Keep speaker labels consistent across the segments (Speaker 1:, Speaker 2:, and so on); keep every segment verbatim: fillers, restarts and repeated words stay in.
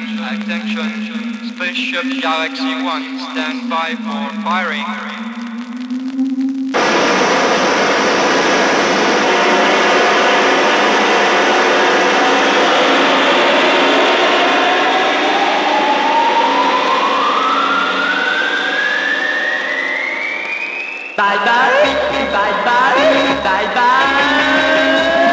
Speaker 1: Attention, attention. Spaceship Galaxy One, stand by for firing.
Speaker 2: Bye bye, bye bye, bye bye.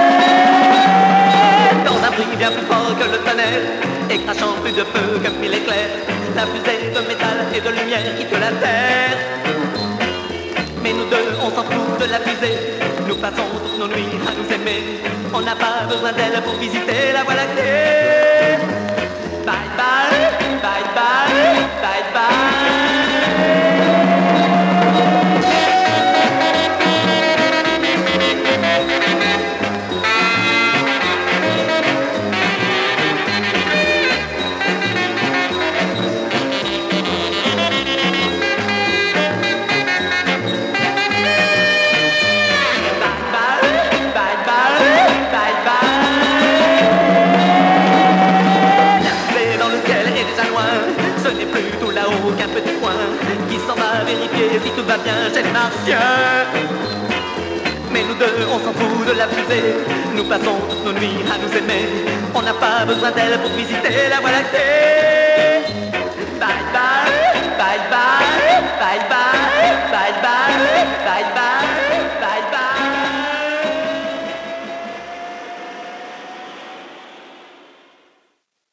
Speaker 2: Dans un bruit bien plus fort que le tonnerre, et crachant plus de feu que mille éclairs, la fusée de métal et de lumière quitte la terre. Mais nous deux, on s'en fout de la fusée, nous passons toutes nos nuits à nous aimer. On n'a pas besoin d'elle pour visiter la Voie lactée. Bye bye, bye bye, bye bye. Ce n'est plus tout là-haut qu'un petit coin qui s'en va vérifier si tout va bien chez les martiens. Mais nous deux, on s'en fout de la fusée, nous passons toutes nos nuits à nous aimer. On n'a pas besoin d'elle pour visiter la Voie lactée. Bye bye.